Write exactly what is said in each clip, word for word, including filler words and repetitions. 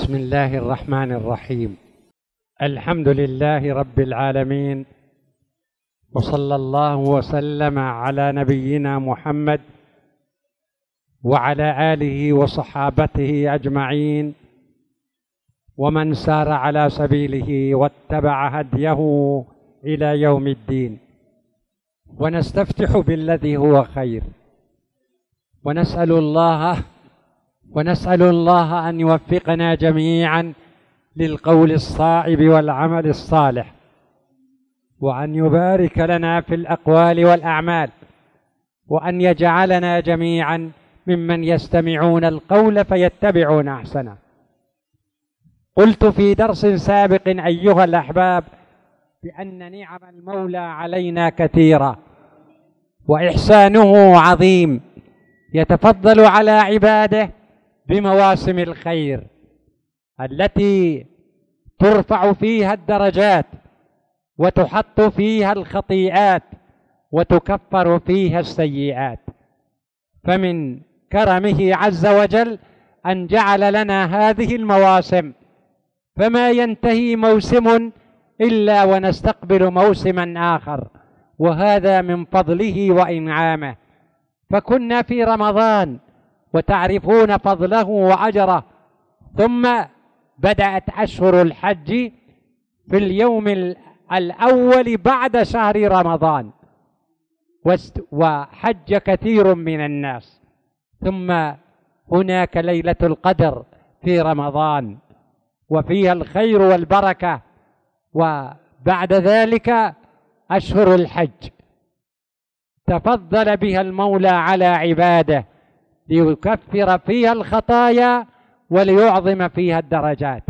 بسم الله الرحمن الرحيم. الحمد لله رب العالمين، وصلى الله وسلم على نبينا محمد وعلى آله وصحابته أجمعين، ومن سار على سبيله واتبع هديه إلى يوم الدين. ونستفتح بالذي هو خير، ونسأل الله ونسأل الله أن يوفقنا جميعا للقول الصائب والعمل الصالح، وأن يبارك لنا في الأقوال والأعمال، وأن يجعلنا جميعا ممن يستمعون القول فيتبعون أحسنه. قلت في درس سابق أيها الأحباب بأن نعم المولى علينا كثيرة، وإحسانه عظيم، يتفضل على عباده بمواسم الخير التي ترفع فيها الدرجات، وتحط فيها الخطيئات، وتكفر فيها السيئات. فمن كرمه عز وجل أن جعل لنا هذه المواسم، فما ينتهي موسم إلا ونستقبل موسما آخر، وهذا من فضله وإنعامه. فكنا في رمضان وتعرفون فضله وأجره، ثم بدأت أشهر الحج في اليوم الأول بعد شهر رمضان، وحج كثير من الناس. ثم هناك ليلة القدر في رمضان، وفيها الخير والبركة. وبعد ذلك أشهر الحج تفضل بها المولى على عباده ليكفر فيها الخطايا وليعظم فيها الدرجات.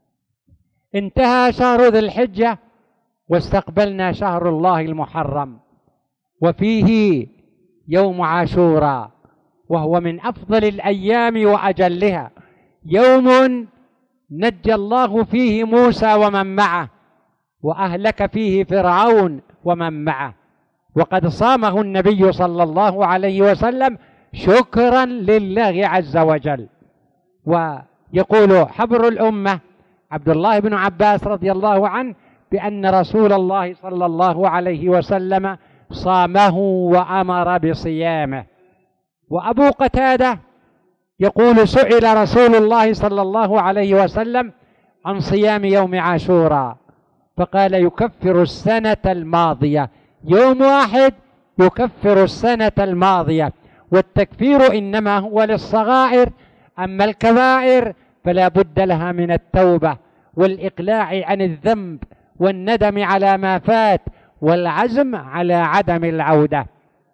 انتهى شهر ذي الحجة واستقبلنا شهر الله المحرم، وفيه يوم عاشوراء، وهو من أفضل الأيام وأجلها، يوم نجى الله فيه موسى ومن معه، وأهلك فيه فرعون ومن معه، وقد صامه النبي صلى الله عليه وسلم شكرا لله عز وجل. ويقول حبر الأمة عبد الله بن عباس رضي الله عنه بأن رسول الله صلى الله عليه وسلم صامه وأمر بصيامه. وأبو قتادة يقول سئل رسول الله صلى الله عليه وسلم عن صيام يوم عاشوراء، فقال يكفر السنة الماضية، يوم واحد يكفر السنة الماضية. والتكفير إنما هو للصغائر، أما الكبائر فلا بد لها من التوبة والإقلاع عن الذنب والندم على ما فات والعزم على عدم العودة.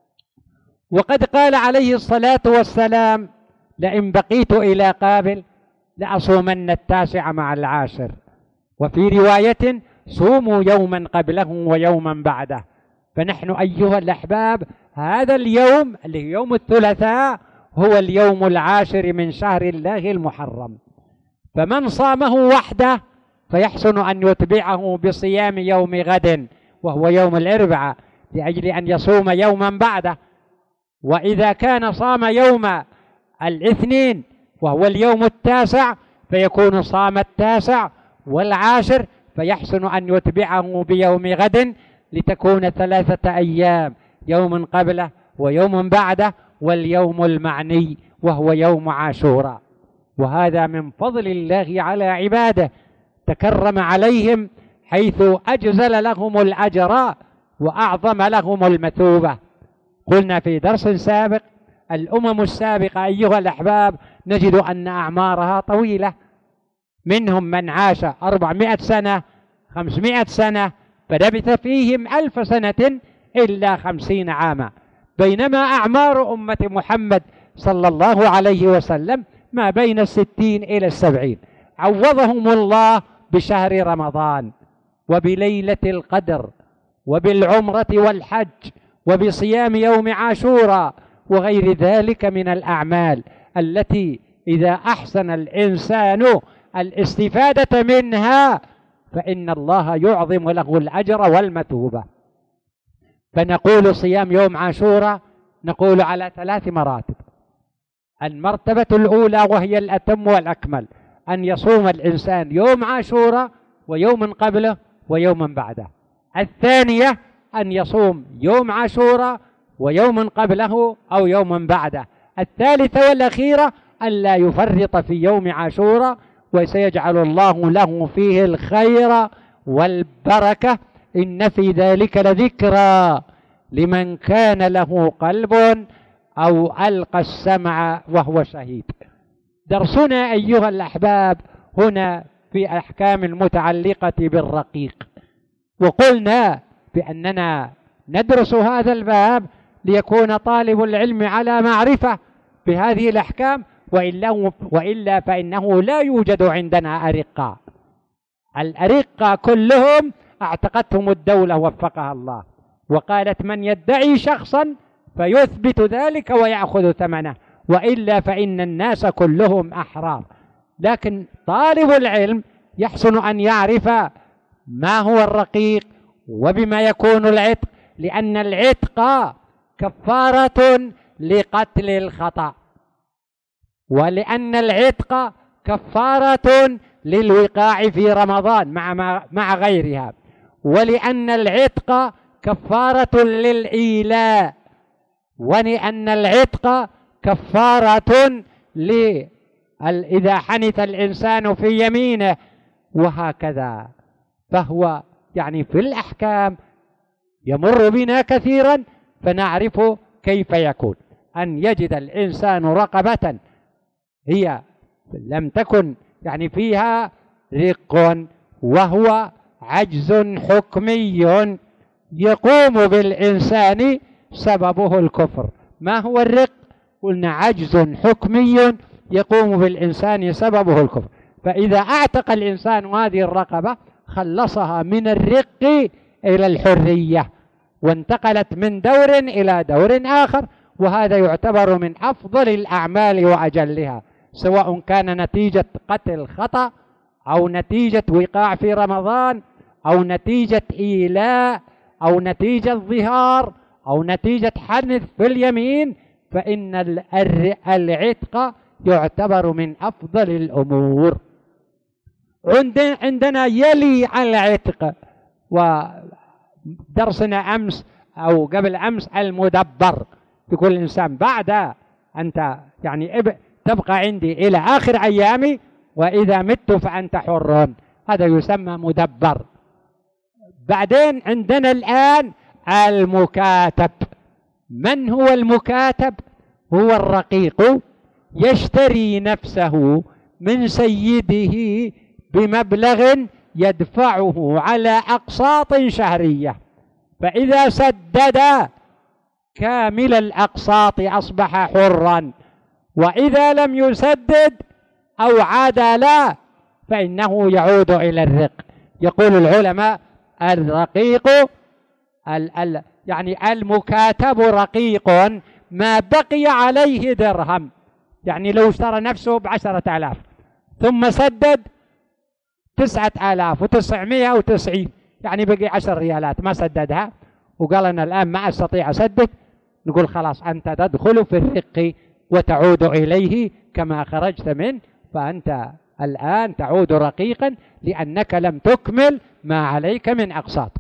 وقد قال عليه الصلاة والسلام لئن بقيت إلى قابل لأصومن التاسع مع العاشر. وفي رواية صوموا يوما قبله ويوما بعده. فنحن أيها الأحباب هذا اليوم اللي هو يوم الثلاثاء هو اليوم العاشر من شهر الله المحرم، فمن صامه وحده فيحسن أن يتبعه بصيام يوم غد وهو يوم الأربعاء لأجل أن يصوم يوما بعده. وإذا كان صام يوم الاثنين وهو اليوم التاسع فيكون صام التاسع والعاشر، فيحسن أن يتبعه بيوم غد لتكون ثلاثة أيام، يوم قبله ويوم بعده واليوم المعني وهو يوم عاشوراء. وهذا من فضل الله على عباده، تكرم عليهم حيث أجزل لهم الأجر وأعظم لهم المثوبة. قلنا في درس سابق الأمم السابقة أيها الأحباب نجد أن أعمارها طويلة، منهم من عاش أربعمائة سنة خمسمائة سنة، فلبث فيهم ألف سنة إلا خمسين عاما، بينما أعمار أمة محمد صلى الله عليه وسلم ما بين الستين إلى السبعين. عوضهم الله بشهر رمضان وبليلة القدر وبالعمرة والحج وبصيام يوم عاشوراء وغير ذلك من الأعمال التي إذا أحسن الإنسان الاستفادة منها فإن الله يعظم له الأجر والمثوبة. فنقول صيام يوم عاشوراء نقول على ثلاث مراتب. المرتبة الأولى وهي الأتم والأكمل أن يصوم الإنسان يوم عاشوراء ويوم قبله ويوم بعده. الثانية أن يصوم يوم عاشوراء ويوم قبله أو يوم بعده. الثالثة والأخيرة أن لا يفرط في يوم عاشوراء، وسيجعل الله له فيه الخير والبركة. إن في ذلك لذكرى لمن كان له قلب أو ألقى السمع وهو شهيد. درسنا أيها الأحباب هنا في أحكام المتعلقة بالرقيق، وقلنا بأننا ندرس هذا الباب ليكون طالب العلم على معرفة بهذه الأحكام، وإلا, وإلا فإنه لا يوجد عندنا أرقاء. الأرقاء كلهم اعتقدتهم الدولة وفقها الله، وقالت من يدعي شخصا فيثبت ذلك ويأخذ ثمنه، وإلا فإن الناس كلهم أحرار. لكن طالب العلم يحسن أن يعرف ما هو الرقيق وبما يكون العتق، لأن العتق كفارة لقتل الخطأ، ولأن العتق كفارة للوقاع في رمضان مع مع غيرها، ولأن العتق كفارة للإيلاء، ولأن العتق كفارة ل إذا حنث الإنسان في يمينه، وهكذا. فهو يعني في الأحكام يمر بنا كثيرا فنعرف كيف يكون. أن يجد الإنسان رقبة هي لم تكن يعني فيها رق وهو عجز حكمي يقوم بالإنسان سببه الكفر. ما هو الرق؟ قلنا عجز حكمي يقوم بالإنسان سببه الكفر. فإذا اعتق الإنسان هذه الرقبة خلصها من الرق إلى الحرية، وانتقلت من دور إلى دور آخر، وهذا يعتبر من أفضل الأعمال وأجلها، سواء كان نتيجة قتل خطأ أو نتيجة وقاع في رمضان أو نتيجة إيلاء أو نتيجة ظهار أو نتيجة حنث في اليمين، فإن العتق يعتبر من أفضل الأمور. عندنا يلي العتق، ودرسنا أمس أو قبل أمس المدبر. يقول الإنسان بعد أنت يعني تبقى عندي إلى آخر أيامي، وإذا مت فأنت حر، هذا يسمى مدبر. بعدين عندنا الآن المكاتب. من هو المكاتب؟ هو الرقيق يشتري نفسه من سيده بمبلغ يدفعه على أقساط شهرية، فإذا سدد كامل الأقساط أصبح حرا، وإذا لم يسدد أو عاد لا فإنه يعود إلى الرق. يقول العلماء الرقيق ال ال يعني المكاتب رقيق ما بقي عليه درهم، يعني لو اشترى نفسه بعشرة آلاف ثم سدد تسعة آلاف وتسعمائة وتسعين، يعني بقي عشر ريالات ما سددها، وقال أنا الآن ما أستطيع أسدد، نقول خلاص أنت تدخل في الرق وتعود إليه كما خرجت منه، فأنت الآن تعود رقيقا لأنك لم تكمل ما عليك من أقساط.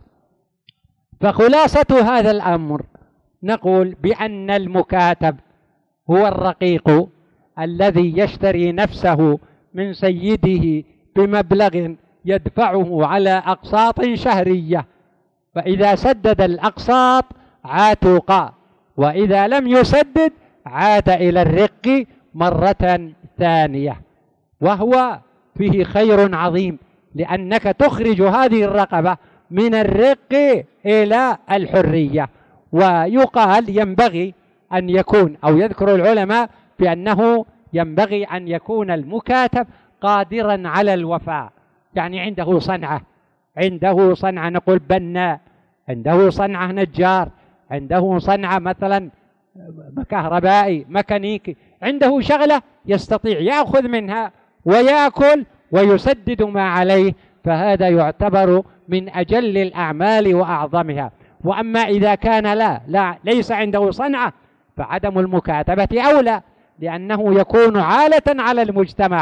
فخلاصة هذا الأمر نقول بأن المكاتب هو الرقيق الذي يشتري نفسه من سيده بمبلغ يدفعه على أقساط شهرية، فإذا سدد الأقساط عاتق، وإذا لم يسدد عاد إلى الرق مرة ثانية. وهو فيه خير عظيم، لأنك تخرج هذه الرقبة من الرق إلى الحرية. ويقال ينبغي أن يكون، أو يذكر العلماء بأنه ينبغي أن يكون المكاتب قادرا على الوفاء، يعني عنده صنعة، عنده صنعة نقول بناء، عنده صنعة نجار، عنده صنعة مثلا كهربائي ميكانيكي، عنده شغلة يستطيع يأخذ منها ويأكل ويسدد ما عليه، فهذا يعتبر من أجل الأعمال وأعظمها. وأما إذا كان لا لا ليس عنده صنعة فعدم المكاتبة أولى، لأنه يكون عالة على المجتمع،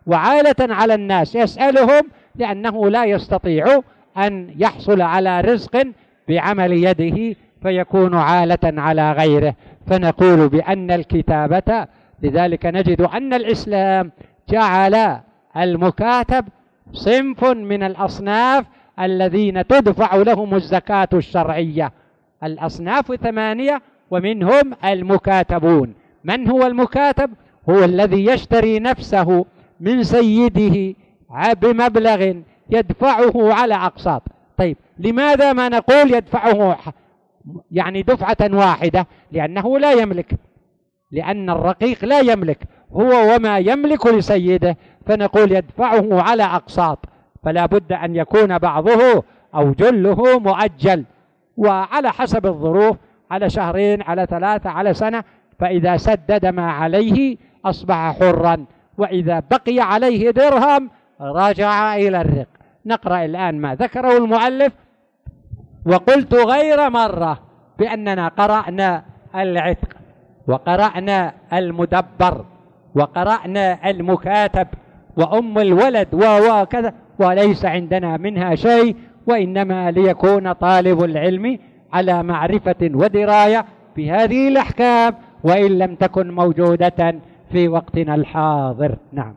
وعالة على الناس يسألهم لأنه لا يستطيع أن يحصل على رزق بعمل يده فيكون عالة على غيره. فنقول بأن الكتابة، لذلك نجد أن الإسلام جعل المكاتب صنف من الأصناف الذين تدفع لهم الزكاة الشرعية. الأصناف ثمانية ومنهم المكاتبون. من هو المكاتب؟ هو الذي يشتري نفسه من سيده بمبلغ يدفعه على أقساط. طيب لماذا ما نقول يدفعه يعني دفعة واحدة؟ لأنه لا يملك، لأن الرقيق لا يملك، هو وما يملك لسيده، فنقول يدفعه على أقساط، فلا بد أن يكون بعضه أو جله مؤجل، وعلى حسب الظروف، على شهرين، على ثلاثة، على سنة، فإذا سدد ما عليه أصبح حرا، وإذا بقي عليه درهم رجع إلى الرق. نقرأ الآن ما ذكره المؤلف. وقلت غير مرة بأننا قرأنا العتق وقرأنا المدبر وقرأنا المكاتب وأم الولد وكذا، وليس عندنا منها شيء، وإنما ليكون طالب العلم على معرفة ودراية بهذه الأحكام وإن لم تكن موجودة في وقتنا الحاضر. نعم.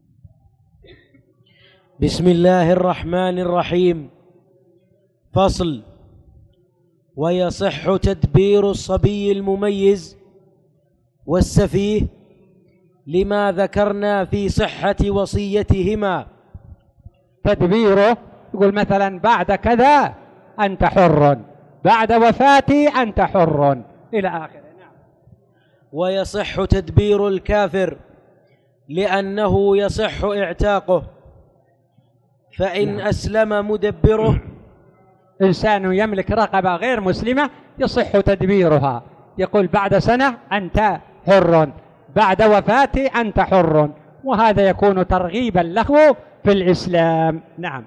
بسم الله الرحمن الرحيم. فصل: ويصح تدبير الصبي المميز والسفيه لما ذكرنا في صحة وصيتهما. تدبيره يقول مثلا بعد كذا أنت حر، بعد وفاتي أنت حر، إلى آخره. نعم. ويصح تدبير الكافر لأنه يصح اعتاقه، فإن نعم. أسلم مدبره. إنسان يملك رقبة غير مسلمة يصح تدبيرها، يقول بعد سنة أنت حر، بعد وفاتي أنت حر، وهذا يكون ترغيبا له في الإسلام. نعم.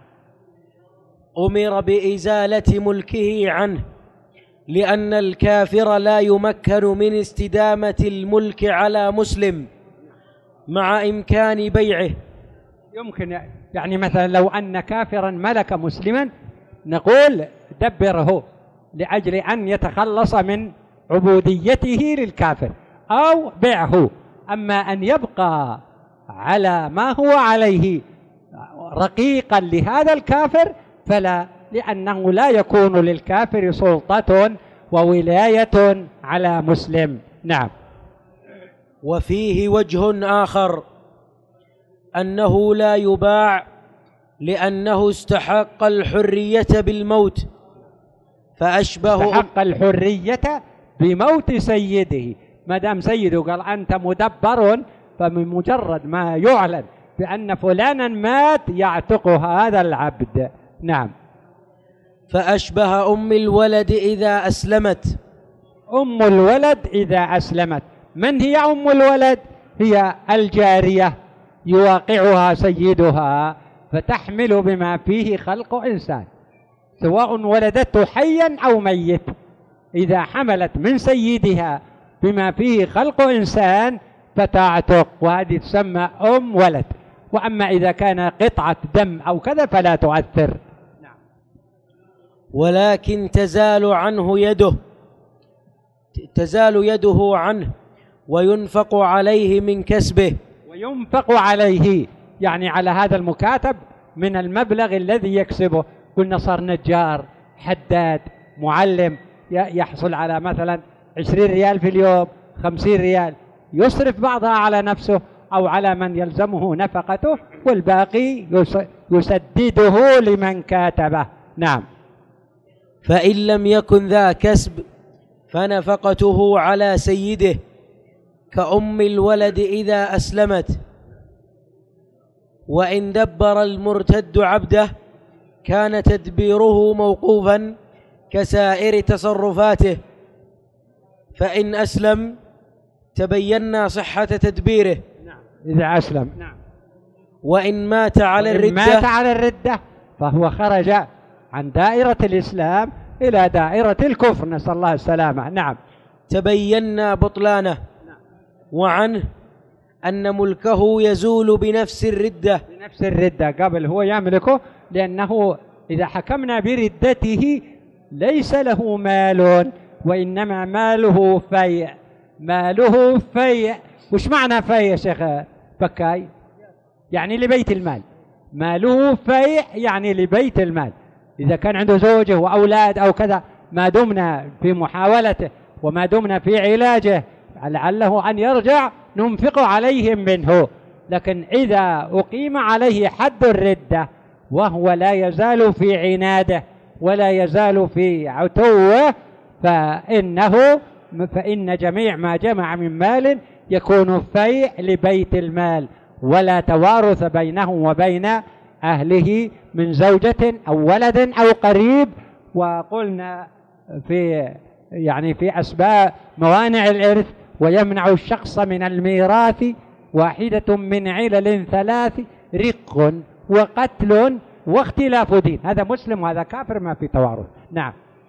أمر بإزالة ملكه عنه لأن الكافر لا يمكن من استدامة الملك على مسلم مع إمكان بيعه. يمكن يعني مثلا لو أن كافرا ملك مسلما نقول دبره لأجل أن يتخلص من عبوديته للكافر أو بيعه. أما أن يبقى على ما هو عليه رقيقا لهذا الكافر فلا، لأنه لا يكون للكافر سلطة وولاية على مسلم. نعم. وفيه وجه آخر أنه لا يباع لأنه استحق الحرية بالموت، فأشبه استحق الحرية بموت سيده. ما دام سيده قال أنت مدبر، فمن مجرد ما يعلن بأن فلانا مات يعتق هذا العبد. نعم. فأشبه أم الولد إذا أسلمت. أم الولد إذا أسلمت، من هي أم الولد؟ هي الجارية يواقعها سيدها فتحمل بما فيه خلق إنسان، سواء ولدته حيا أو ميت، إذا حملت من سيدها بما فيه خلق إنسان فتعتق، وهذه تسمى أم ولد. وأما إذا كان قطعة دم أو كذا فلا تؤثر. نعم. ولكن تزال عنه يده تزال يده عنه وينفق عليه من كسبه. وينفق عليه يعني على هذا المكاتب من المبلغ الذي يكسبه. قلنا صار نجار، حداد، معلم، يحصل على مثلا عشرين ريال في اليوم، خمسين ريال، يصرف بعضها على نفسه أو على من يلزمه نفقته، والباقي يسدده لمن كاتبه. نعم. فإن لم يكن ذا كسب فنفقته على سيده كأم الولد إذا أسلمت. وإن دبر المرتد عبده كان تدبيره موقوفا كسائر تصرفاته، فإن أسلم تبين صحة تدبيره. نعم. إذا أسلم. نعم. وإن مات على الردة مات على الردة فهو خرج عن دائرة الإسلام إلى دائرة الكفر، نسأل الله السلامة. نعم. تبين بطلانه. نعم. وعنه أن ملكه يزول بنفس الردة بنفس الردة قبل هو يملكه، لأنه إذا حكمنا بردته ليس له مال، وإنما ماله فيء. ماله فيء. وش معنى فيء يا شيخ بكاي؟ يعني لبيت المال. ماله فيء يعني لبيت المال. إذا كان عنده زوجه وأولاد أو كذا، ما دمنا في محاولته وما دمنا في علاجه لعله أن يرجع ننفق عليهم منه. لكن إذا أقيم عليه حد الردة وهو لا يزال في عناده ولا يزال في عتوه، فإنه فإن جميع ما جمع من مال يكون فيء لبيت المال، ولا توارث بينه وبين أهله من زوجة أو ولد أو قريب. وقلنا في يعني في أسباب موانع الإرث ويمنع الشخص من الميراث واحدة من علل ثلاث: رق وقتل واختلاف دين. هذا مسلم وهذا كافر، ما في توارث. نعم.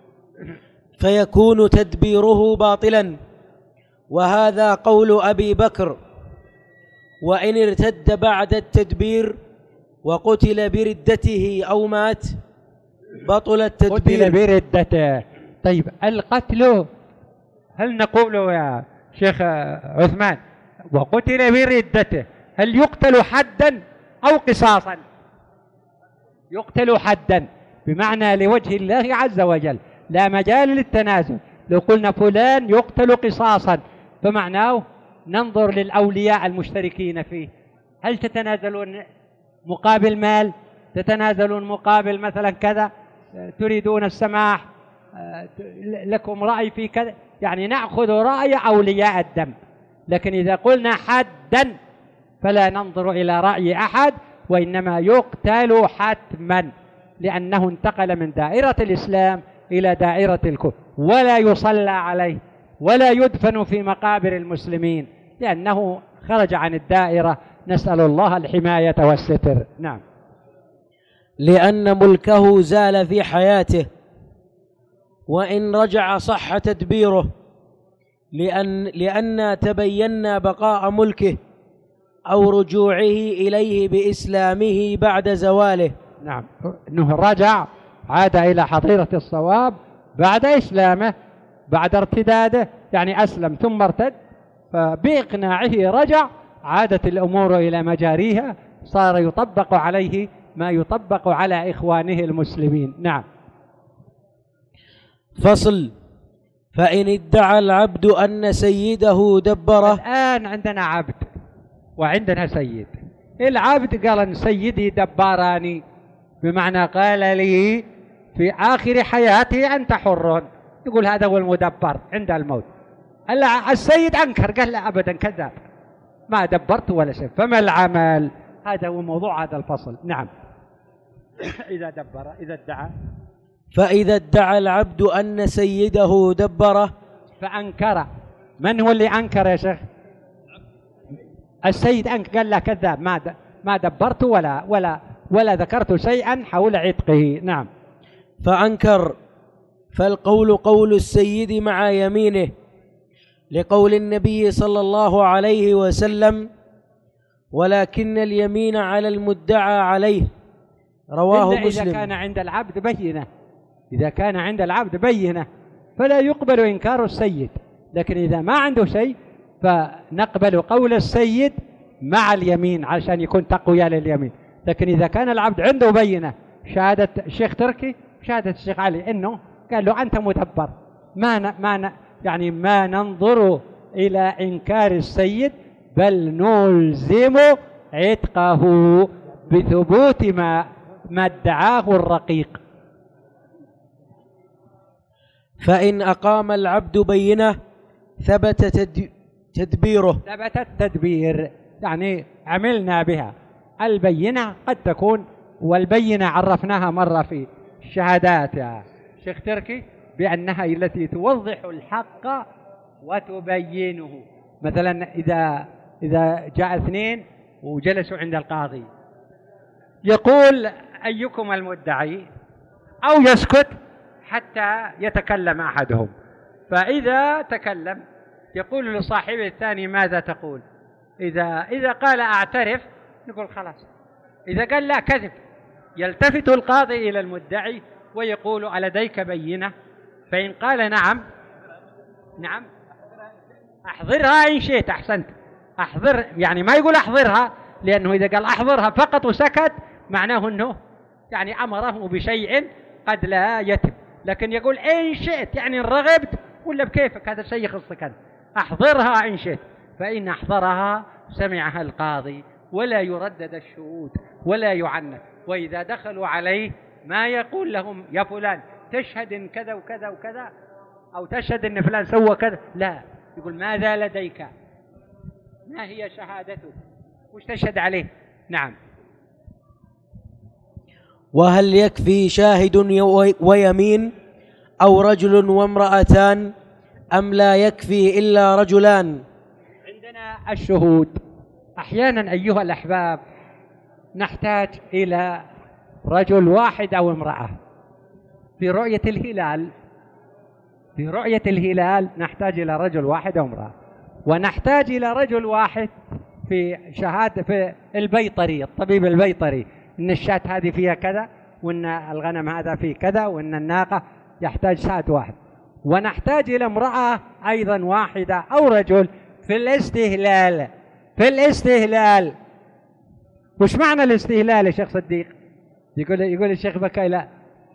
فيكون تدبيره باطلا، وهذا قول أبي بكر. وإن ارتد بعد التدبير وقتل بردته أو مات بطل التدبير. قتل بردته. طيب القتل، هل نقول يا شيخ عثمان وقتل بردته هل يقتل حدا أو قصاصا؟ يقتل حدا، بمعنى لوجه الله عز وجل، لا مجال للتنازل. لو قلنا فلان يقتل قصاصا فمعناه ننظر للأولياء المشتركين فيه، هل تتنازلون مقابل مال؟ تتنازلون مقابل مثلا كذا؟ تريدون السماح؟ لكم رأي في كذا؟ يعني نأخذ رأي أولياء الدم. لكن إذا قلنا حدا فلا ننظر إلى رأي أحد، وإنما يقتل حتما، لأنه انتقل من دائرة الإسلام إلى دائرة الكفر، ولا يصلى عليه ولا يدفن في مقابر المسلمين، لأنه خرج عن الدائرة. نسأل الله الحماية والستر. نعم. لأن ملكه زال في حياته، وإن رجع صح تدبيره، لأن لأن تبينا بقاء ملكه أو رجوعه إليه بإسلامه بعد زواله. نعم، أنه رجع، عاد إلى حظيرة الصواب بعد إسلامه، بعد ارتداده، يعني أسلم ثم ارتد، فبإقناعه رجع، عادت الأمور إلى مجاريها، صار يطبق عليه ما يطبق على إخوانه المسلمين. نعم. فصل: فإن ادعى العبد أن سيده دبره. الآن عندنا عبد وعندنا سيد. العبد قال أن سيدي دبراني، بمعنى قال لي في آخر حياتي أنت حر، يقول هذا هو المدبر عند الموت. السيد أنكر، قال لا أبدا كذاب، ما دبرت ولا شيء. فما العمل؟ هذا هو موضوع هذا الفصل. نعم. إذا دبر، إذا ادعى. فإذا ادعى العبد أن سيده دبره فأنكر. من هو اللي أنكر يا شيخ؟ السيد أنكر، قال لا كذاب، ما ما دبرت ولا ولا ولا ذكرت شيئا حول عتقه. نعم. فأنكر، فالقول قول السيد مع يمينه، لقول النبي صلى الله عليه وسلم: ولكن اليمين على المدعى عليه. رواه إلا مسلم. إذا كان عند العبد بينة، إذا كان عند العبد بينة فلا يقبل إنكار السيد. لكن إذا ما عنده شيء فنقبل قول السيد مع اليمين عشان يكون تقوية لليمين. لكن إذا كان العبد عنده بينة، شهادة الشيخ تركي، شهادة الشيخ علي، إنه قال له أنت مدبر، ما ن... ما ن... يعني ما ننظر إلى إنكار السيد، بل نلزم عتقه بثبوت ما ما ادعاه الرقيق. فإن أقام العبد بينة ثبت تد... تدبيره. ثبت التدبير، يعني عملنا بها. البينة قد تكون، والبينة عرفناها مرة في الشهادات يا شيخ تركي بأنها التي توضح الحق وتبينه. مثلا إذا إذا جاء اثنين وجلسوا عند القاضي، يقول أيكم المدعي، أو يسكت حتى يتكلم أحدهم. فإذا تكلم يقول لصاحبه الثاني ماذا تقول؟ إذا إذا قال أعترف نقول خلاص، إذا قال لا كذب يلتفت القاضي إلى المدعي ويقول ألديك بينة؟ فإن قال نعم نعم أحضرها إن شئت. أحسنت، أحضر، يعني ما يقول أحضرها، لأنه إذا قال أحضرها فقط وسكت معناه أنه يعني أمره بشيء قد لا يتم، لكن يقول إن شئت يعني إن رغبت ولا بكيفك، هذا شيء يخصك أنت. أحضرها إن شئت، فإن أحضرها سمعها القاضي ولا يردد الشهود ولا يعنف. وإذا دخلوا عليه ما يقول لهم يا فلان تشهد إن كذا وكذا وكذا، أو تشهد إن فلان سوى كذا، لا، يقول ماذا لديك؟ ما هي شهادتك؟ وش تشهد عليه؟ نعم. وهل يكفي شاهد ويمين أو رجل وامرأتان أم لا يكفي إلا رجلان؟ عندنا الشهود أحيانا أيها الأحباب نحتاج إلى رجل واحد أو امرأة في رؤية الهلال. في رؤية الهلال نحتاج إلى رجل واحد أو امرأة، ونحتاج إلى رجل واحد في شهادة في البيطري، الطبيب البيطري، إن الشاة هذه فيها كذا، وإن الغنم هذا فيه كذا، وإن الناقة، يحتاج شاهد واحد. ونحتاج إلى امرأة أيضا واحدة أو رجل في الاستهلال. في الاستهلال وش معنى الاستهلال يا شيخ صديق؟ يقول يقول الشيخ بكاي لا،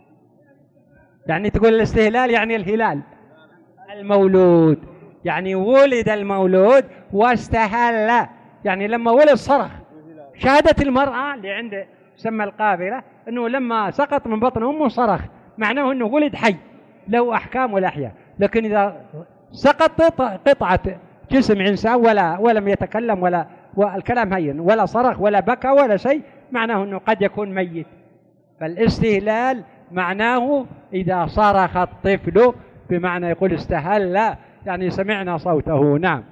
يعني تقول الاستهلال يعني الهلال، المولود، يعني ولد المولود واستهل، يعني لما ولد صرخ. شهادة المرأة اللي عنده سمى القابلة أنه لما سقط من بطن أمه صرخ، معناه أنه ولد حي له أحكام والأحياء. لكن إذا سقط قطعة جسم إنسان ولا ولم يتكلم ولا والكلام هين ولا صرخ ولا بكى ولا شيء، معناه أنه قد يكون ميت. فالاستهلال معناه إذا صرخ الطفل، بمعنى يقول استهل، يعني سمعنا صوته. نعم.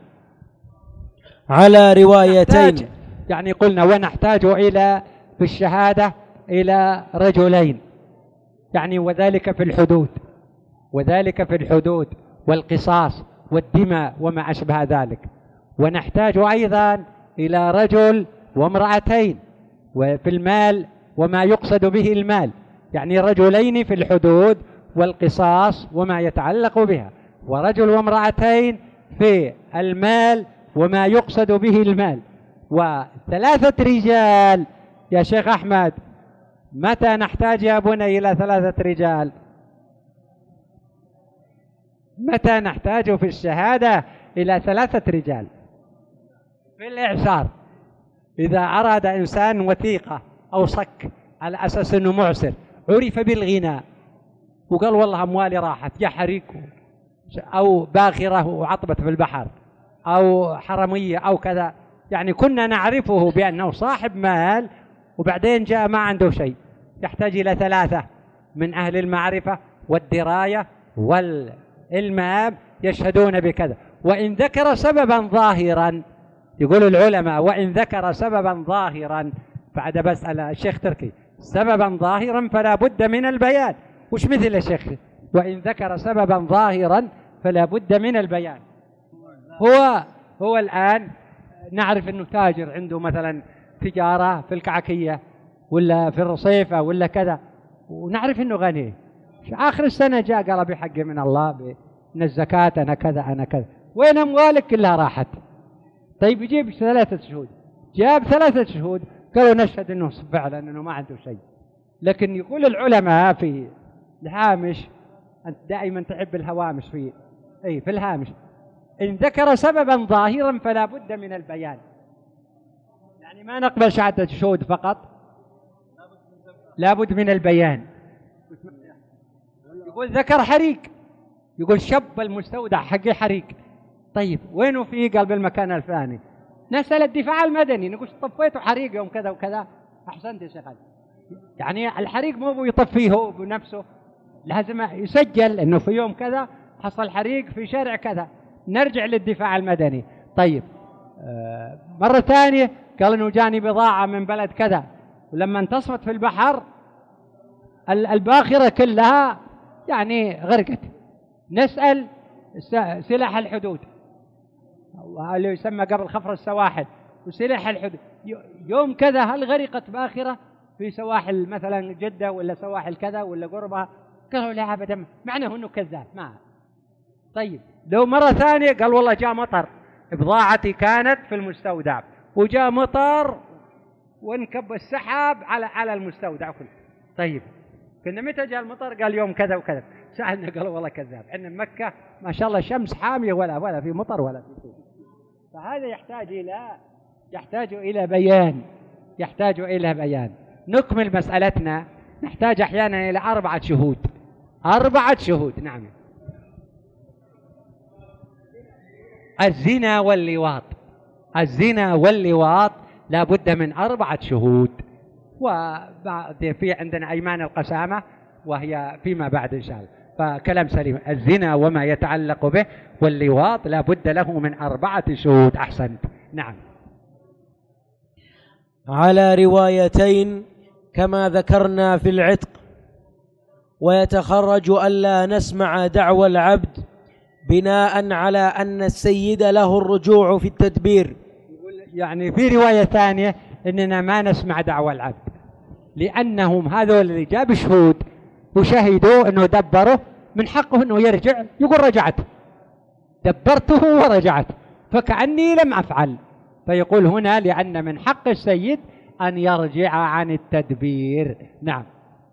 على روايتين، يعني قلنا ونحتاج إلى في الشهادة إلى رجلين، يعني وذلك في الحدود، وذلك في الحدود والقصاص والدماء وما أشبه ذلك. ونحتاج أيضا إلى رجل وامرأتين وفي المال وما يقصد به المال، يعني رجلين في الحدود والقصاص وما يتعلق بها، ورجل وامرأتين في المال وما يقصد به المال، وثلاثة رجال. يا شيخ أحمد متى نحتاج يا بني إلى ثلاثة رجال؟ متى نحتاج في الشهادة إلى ثلاثة رجال؟ في الإعسار، إذا أراد إنسان وثيقة أو صك على أساس أنه معسر عرف بالغناء وقال والله أموالي راحت، يا حريق، أو باخرة وعطبت في البحر، أو حرمية أو كذا، يعني كنا نعرفه بأنه صاحب مال وبعدين جاء ما عنده شيء، يحتاج إلى ثلاثة من أهل المعرفة والدراية والإلمام يشهدون بكذا. وإن ذكر سببا ظاهرا، يقول العلماء وإن ذكر سببا ظاهرا، بعد بسأل الشيخ تركي، سببا ظاهرا فلا بد من البيان. وش مثل يا شيخ؟ وإن ذكر سببا ظاهرا فلا بد من البيان. هو هو الآن نعرف أنه تاجر عنده مثلا تجارة في الكعكية ولا في الرصيفة ولا كذا، ونعرف أنه غني، آخر السنة جاء قال بحق من الله من الزكاة أنا كذا أنا كذا، وين أموالك كلها راحت؟ طيب يجيب ثلاثة شهود، جاب ثلاثة شهود قالوا نشهد أنه فعلا أنه ما عنده شيء. لكن يقول العلماء في الهامش، أنت دائما تحب الهوامش في أي في الهامش، إن ذكر سببا ظاهرا فلا بد من البيان، يعني ما نقبل شهادة الشهود فقط، لا بد من البيان. يقول ذكر حريق، يقول شب المستودع حقي حريق، طيب وينه فيه؟ قال بالمكان الفلاني. نسأل الدفاع المدني نقول طفيته حريق يوم كذا وكذا، أحسنت يا شيخ. يعني الحريق مو يطفيه هو بنفسه، لازم يسجل انه في يوم كذا حصل حريق في شارع كذا، نرجع للدفاع المدني. طيب آه مرة ثانية قال انه جاني بضاعة من بلد كذا، ولما انتصفت في البحر الباخرة كلها يعني غرقت، نسأل سلاح الحدود اللي يسمى قبل خفر السواحل، وسلاح الحدود. يوم كذا هل غرقت باخرة في سواحل مثلا جدة ولا سواحل كذا ولا قربها؟ قالوا لا أبدا، معناه أنه كذاب ما. طيب لو مرة ثانية قال والله جاء مطر، بضاعتي كانت في المستودع وجاء مطر وانكب السحاب على على المستودع كله. طيب كنا متى جاء المطر؟ قال يوم كذا وكذا. سألنا قالوا والله كذاب، عندنا مكة ما شاء الله شمس حامية ولا ولا في مطر ولا في شيء. فهذا يحتاج إلى يحتاج إلى بيان، يحتاج إلى بيان. نكمل مسألتنا. نحتاج أحيانا إلى أربعة شهود. أربعة شهود نعم. الزنا واللواط، الزنا واللواط لا بد من أربعة شهود. وبعد في عندنا أيمان القسامة وهي فيما بعد إن شاء الله. فكلام سليم. الزنا وما يتعلق به واللواط لا بد له من أربعة شهود. أحسنت نعم. على روايتين كما ذكرنا في العتق. ويتخرج ألا نسمع دعوى العبد بناء على أن السيد له الرجوع في التدبير. يعني في رواية ثانية إننا ما نسمع دعوى العبد، لأنهم هذول اللي جاب شهود وشهدوا أنه دبره، من حقه أنه يرجع يقول رجعت، دبرته ورجعت، فكأني لم أفعل. فيقول هنا لأن من حق السيد أن يرجع عن التدبير. نعم.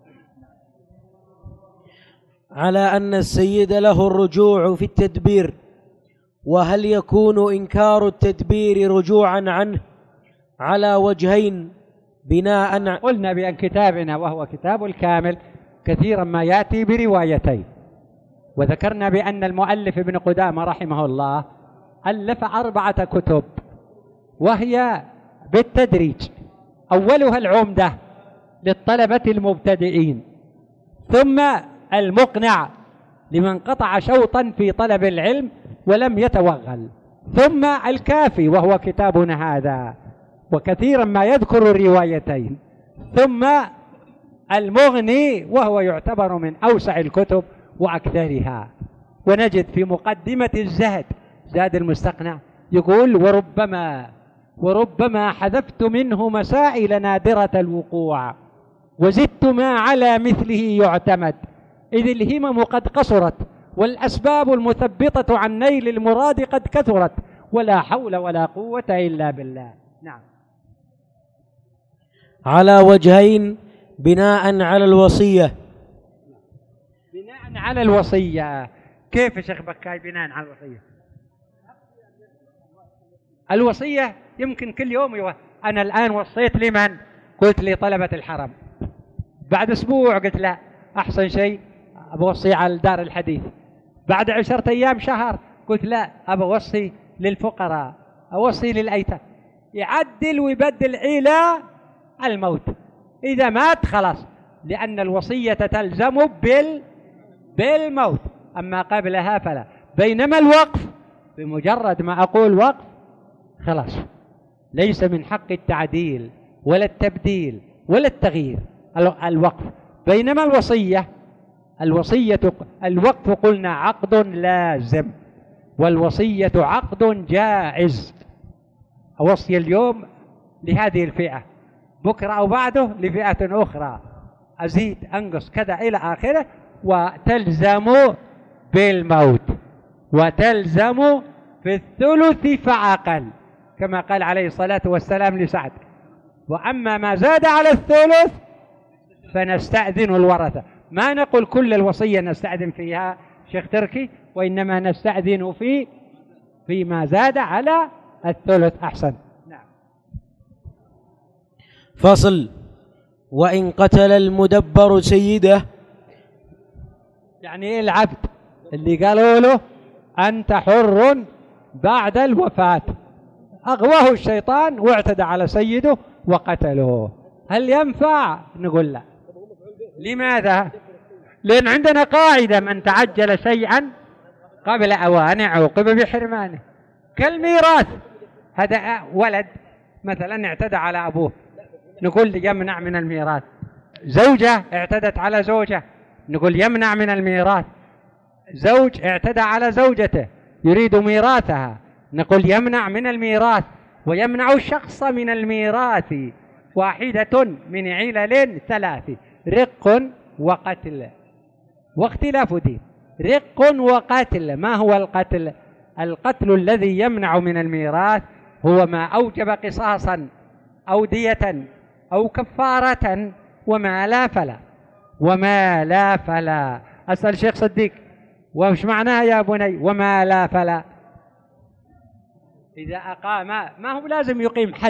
على أن السيد له الرجوع في التدبير. وهل يكون إنكار التدبير رجوعا عنه؟ على وجهين بناء. قلنا بأن كتابنا وهو كتاب الكامل كثيرا ما يأتي بروايتين، وذكرنا بأن المؤلف ابن قدامة رحمه الله ألف أربعة كتب وهي بالتدريج. أولها العمدة للطلبة المبتدئين، ثم المقنع لمن قطع شوطا في طلب العلم ولم يتوغل، ثم الكافي وهو كتابنا هذا وكثيرا ما يذكر الروايتين، ثم المغني وهو يعتبر من أوسع الكتب وأكثرها. ونجد في مقدمة الزهد زاد المستقنع يقول وربما وربما حذفت منه مسائل نادرة الوقوع وزدت ما على مثله يعتمد، إذ الهمم قد قصرت والأسباب المثبطة عن نيل المراد قد كثرت ولا حول ولا قوة إلا بالله. نعم. على وجهين بناء على الوصية. بناء على الوصية كيف يا شيخ بكاي؟ بناء على الوصية، الوصية يمكن كل يوم يو... أنا الآن وصيت لمن؟ قلت لي طلبة الحرم. بعد أسبوع قلت لا أحسن شيء أبوصي على دار الحديث. بعد عشرة أيام شهر قلت لا أبوصي للفقراء، أوصي للأيتام. يعدل ويبدل إلى الموت. إذا مات خلاص، لأن الوصية تلزم بال بالموت، أما قبلها فلا. بينما الوقف بمجرد ما أقول وقف خلاص، ليس من حق التعديل ولا التبديل ولا التغيير الوقف. بينما الوصية الوصية الوقف قلنا عقد لازم، والوصية عقد جائز. أوصي اليوم لهذه الفئة، بكرة أو بعده لفئة أخرى، أزيد أنقص كذا إلى آخره. وتلزم بالموت، وتلزم في الثلث فأقل، كما قال عليه الصلاة والسلام لسعد. وأما ما زاد على الثلث فنستأذن الورثة. ما نقول كل الوصية نستأذن فيها شيخ تركي، وإنما نستأذن في فيما زاد على الثلث. أحسن. نعم. فصل. وإن قتل المدبر سيده، يعني العبد اللي قالوا له أنت حر بعد الوفاة، أغواه الشيطان واعتدى على سيده وقتله، هل ينفع؟ نقول لا. لماذا؟ لأن عندنا قاعدة: من تعجل شيئا قبل أوانه عوقب بحرمانه. كالميراث، هذا ولد مثلا اعتدى على أبوه، نقول يمنع من الميراث. زوجة اعتدت على زوجة، نقول يمنع من الميراث. زوج اعتدى على زوجته يريد ميراثها، نقول يمنع من الميراث. ويمنع الشخص من الميراث واحدة من علل ثلاث: رق وقتل واختلاف دين. رق وقتل. ما هو القتل؟ القتل الذي يمنع من الميراث هو ما أوجب قصاصا أو دية أو كفارة، وما لا فلا. وما لا فلا. أسأل شيخ صديق، وش معناها يا بني وما لا فلا؟ إذا أقام، ما هو لازم يقيم حد،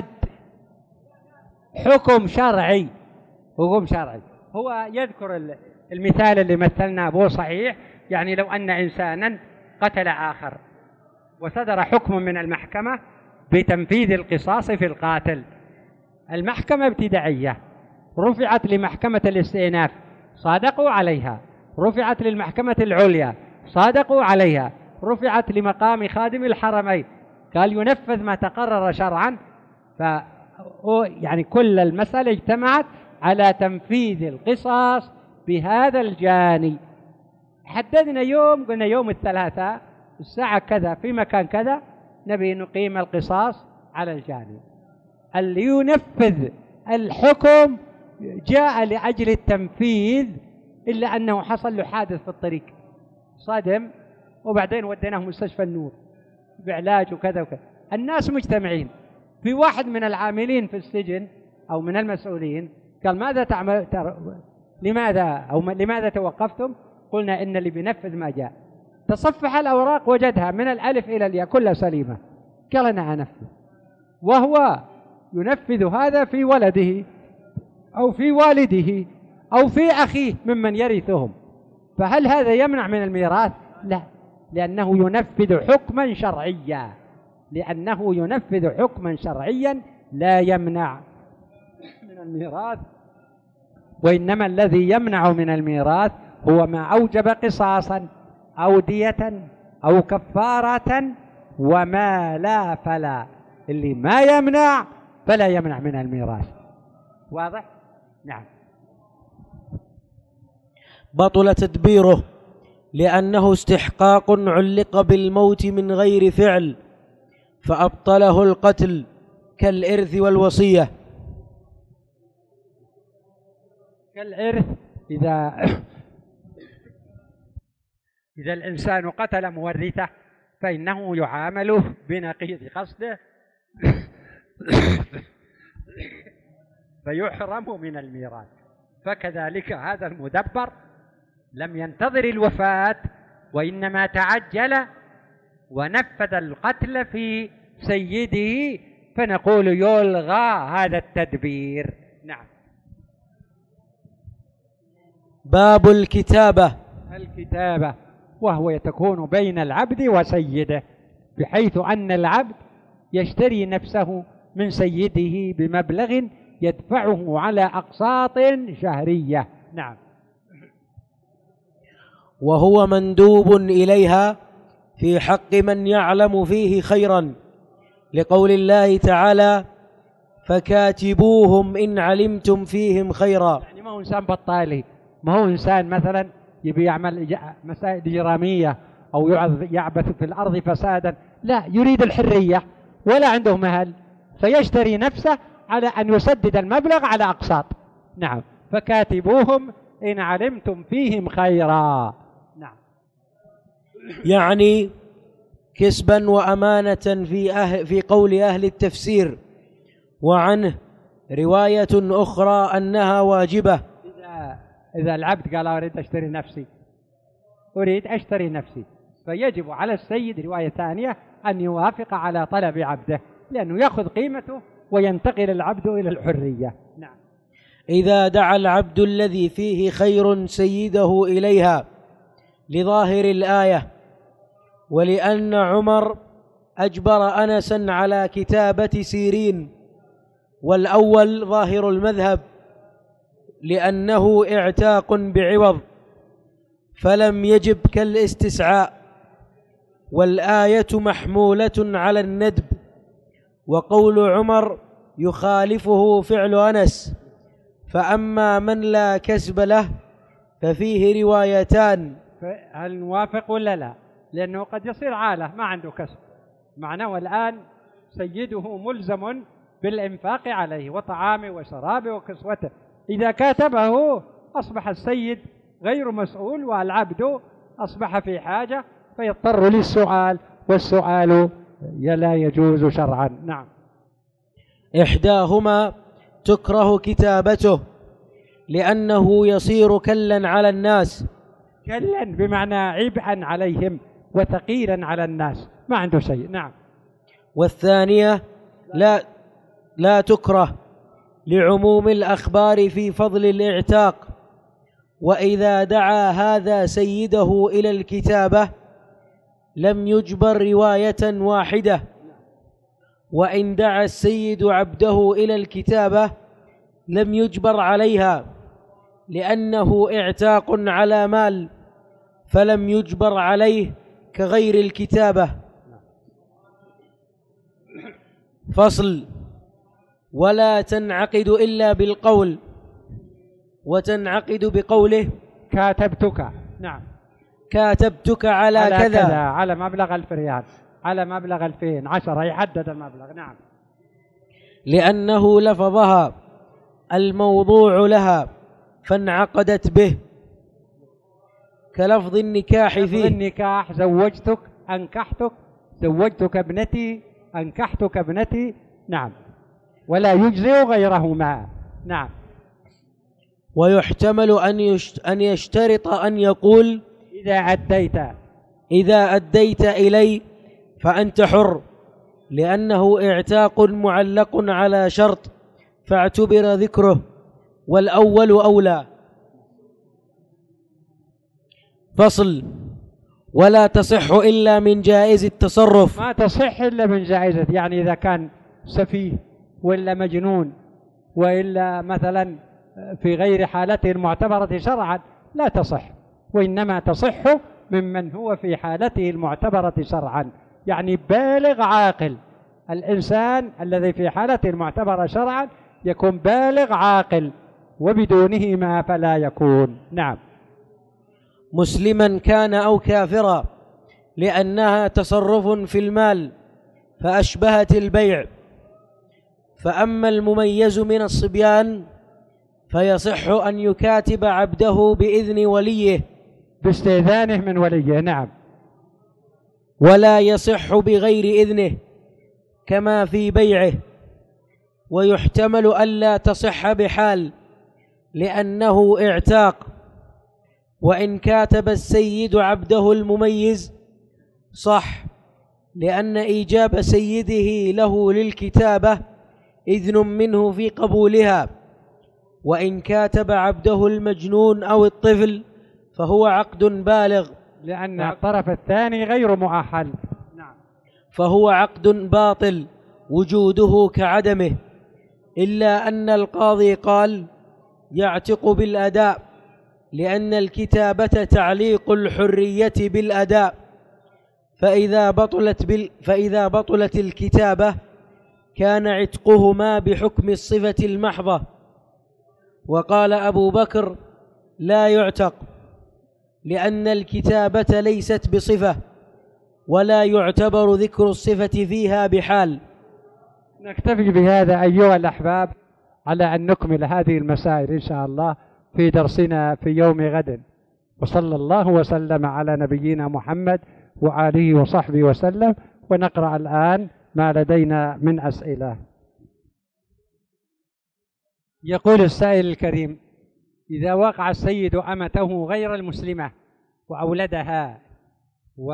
حكم شرعي. حكم شرعي. هو يذكر المثال اللي مثلنا به صحيح، يعني لو أن إنسانا قتل آخر وصدر حكم من المحكمة بتنفيذ القصاص في القاتل، المحكمة ابتدائية، رفعت لمحكمة الاستئناف صادقوا عليها، رفعت للمحكمة العليا صادقوا عليها، رفعت لمقام خادم الحرمين، قال ينفذ ما تقرر شرعا. ف يعني كل المسألة اجتمعت على تنفيذ القصاص بهذا الجاني. حددنا يوم، قلنا يوم الثلاثاء الساعة كذا في مكان كذا نبي نقيم القصاص على الجاني. اللي ينفذ الحكم جاء لأجل التنفيذ، إلا أنه حصل له حادث في الطريق، صدم، وبعدين وديناه مستشفى النور بعلاج وكذا وكذا. الناس مجتمعين، في واحد من العاملين في السجن أو من المسؤولين قال ماذا تعمل تر... لماذا أو لماذا توقفتم؟ قلنا إن اللي بينفذ ما جاء. تصفح الأوراق وجدها من الألف إلى الياء كلها سليمة، قال أنا أنفذ. وهو ينفذ هذا في ولده أو في والده أو في أخيه ممن يرثهم، فهل هذا يمنع من الميراث؟ لا، لأنه ينفذ حكما شرعيا، لأنه ينفذ حكما شرعيا لا يمنع من الميراث. وإنما الذي يمنع من الميراث هو ما أوجب قصاصا أو دية أو كفارة، وما لا فلا. اللي ما يمنع فلا يمنع من الميراث. واضح؟ نعم. بطل تدبيره لأنه استحقاق علق بالموت من غير فعل، فأبطله القتل كالإرث والوصية. كالإرث، إذا إذا الإنسان قتل مورثه فإنه يعامل بنقيض قصده فيحرم من الميراث. فكذلك هذا المدبر لم ينتظر الوفاة، وإنما تعجل ونفذ القتل في سيده، فنقول يلغى هذا التدبير. نعم. باب الكتابة. الكتابة وهو تكون بين العبد وسيده، بحيث أن العبد يشتري نفسه من سيده بمبلغ يدفعه على أقساط شهرية. نعم. وهو مندوب إليها في حق من يعلم فيه خيرا، لقول الله تعالى فكاتبوهم إن علمتم فيهم خيرا. يعني ما هو إنسان بطالي، ما هو إنسان مثلا يبي يعمل مسائل إجرامية أو يعبث في الأرض فسادا، لا، يريد الحرية ولا عنده مهل، فيشتري نفسه على أن يسدد المبلغ على أقساط. نعم. فكاتبوهم إن علمتم فيهم خيرا. نعم. يعني كسبا وأمانة في, أهل في قول أهل التفسير. وعنه رواية أخرى أنها واجبة. إذا, إذا العبد قال أريد أشتري نفسي، أريد أشتري نفسي، فيجب على السيد رواية ثانية أن يوافق على طلب عبده، لأنه يأخذ قيمته وينتقل العبد إلى الحرية. نعم. إذا دعا العبد الذي فيه خير سيده إليها، لظاهر الآية، ولأن عمر أجبر أنسا على كتابة سيرين، والأول ظاهر المذهب لأنه اعتاق بعوض فلم يجب كالاستسعاء، والآية محمولة على الندب، وقول عمر يخالفه فعل أنس. فأما من لا كسب له ففيه روايتان. هل نوافق ولا لا؟ لأنه قد يصير عالة ما عنده كسب، معناه الآن سيده ملزم بالإنفاق عليه وطعامه وشرابه وكسوته. إذا كاتبه أصبح السيد غير مسؤول والعبد أصبح في حاجة فيضطر للسؤال، والسؤال لا يجوز شرعا. نعم. إحداهما تكره كتابته لأنه يصير كلا على الناس. كلا بمعنى عبئا عليهم وثقيلا على الناس، ما عنده شيء. نعم. والثانية لا لا تكره لعموم الأخبار في فضل الاعتاق، وإذا دعا هذا سيده إلى الكتابة لم يجبر رواية واحدة، وإن دعا السيد عبده إلى الكتابة لم يجبر عليها لأنه اعتاق على مال فلم يجبر عليه كغير الكتابة. فصل: ولا تنعقد إلا بالقول، وتنعقد بقوله كاتبتك. نعم. كاتبتك على, على كذا. كذا على مبلغ ألف ريال، على مبلغ ألفين، عشرة، يحدد المبلغ. نعم. لأنه لفظها الموضوع لها فانعقدت به، كلفظ النكاح فيه. لفظ النكاح: زوجتك، أنكحتك، زوجتك ابنتي، أنكحتك ابنتي. نعم. ولا يجزئ غيرهما. نعم. ويحتمل أن يشترط أن يقول: إذا أديت إذا أديت إلي فأنت حر، لأنه اعتاق معلق على شرط فاعتبر ذكره، والأول أولى. فصل: ولا تصح إلا من جائز التصرف. ما تصح إلا من جائزة، يعني إذا كان سفيه وإلا مجنون وإلا مثلا في غير حالته المعتبرة شرعا لا تصح، وإنما تصح ممن هو في حالته المعتبرة شرعا، يعني بالغ عاقل. الإنسان الذي في حالته المعتبرة شرعا يكون بالغ عاقل، وبدونهما فلا يكون. نعم. مسلما كان أو كافرا، لأنها تصرف في المال فأشبهت البيع. فأما المميز من الصبيان فيصح أن يكاتب عبده بإذن وليه، باستئذانه من وليه. نعم. ولا يصح بغير إذنه كما في بيعه. ويحتمل ألا تصح بحال لأنه اعتاق. وإن كاتب السيد عبده المميز صح، لأن إيجاب سيده له للكتابة إذن منه في قبولها. وإن كاتب عبده المجنون أو الطفل فهو عقد بالغ، لأن الطرف الثاني غير مؤهل. نعم. فهو عقد باطل وجوده كعدمه، إلا أن القاضي قال يعتق بالأداء، لأن الكتابة تعليق الحرية بالأداء، فإذا بطلت, بال فإذا بطلت الكتابة كان عتقهما بحكم الصفة المحضة. وقال أبو بكر لا يعتق، لأن الكتابة ليست بصفة ولا يعتبر ذكر الصفة فيها بحال. نكتفي بهذا أيها الأحباب، على أن نكمل هذه المسائل إن شاء الله في درسنا في يوم غد. وصلى الله وسلم على نبينا محمد وآله وصحبه وسلم. ونقرأ الآن ما لدينا من أسئلة. يقول السائل الكريم: إذا وقع السيد أمته غير المسلمة وأولدها و...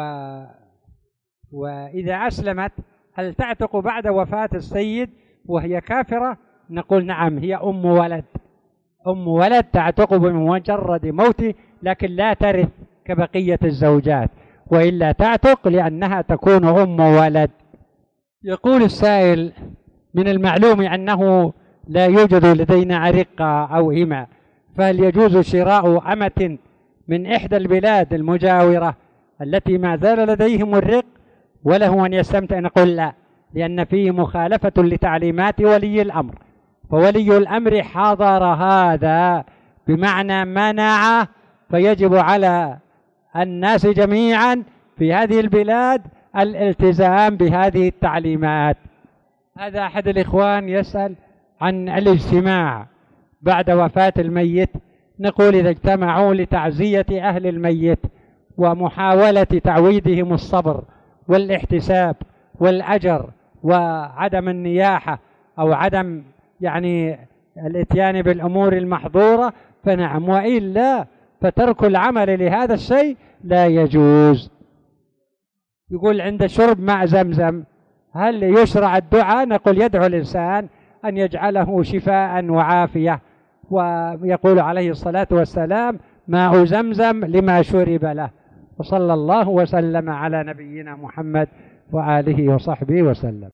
وإذا أسلمت هل تعتق بعد وفاة السيد وهي كافرة؟ نقول نعم، هي أم ولد، أم ولد تعتق بمجرد موته، لكن لا ترث كبقية الزوجات، وإلا تعتق لأنها تكون أم ولد. يقول السائل: من المعلوم أنه لا يوجد لدينا عرقة أو إمة، فهل يجوز شراء أمة من إحدى البلاد المجاورة التي ما زال لديهم الرق وله أن يستمتع؟ نقول لا، لأن فيه مخالفة لتعليمات ولي الأمر، فولي الأمر حضر هذا بمعنى منع، فيجب على الناس جميعا في هذه البلاد الالتزام بهذه التعليمات. هذا أحد الإخوان يسأل عن الاجتماع بعد وفاة الميت. نقول إذا اجتمعوا لتعزية أهل الميت ومحاولة تعويدهم الصبر والاحتساب والأجر وعدم النياحة أو عدم يعني الاتيان بالأمور المحظورة فنعم، وإلا فترك العمل لهذا الشيء لا يجوز. يقول عند شرب ماء زمزم هل يشرع الدعاء؟ نقول يدعو الإنسان أن يجعله شفاء وعافية، ويقول عليه الصلاة والسلام ماء زمزم لما شرب له. وصلى الله وسلم على نبينا محمد وآله وصحبه وسلم.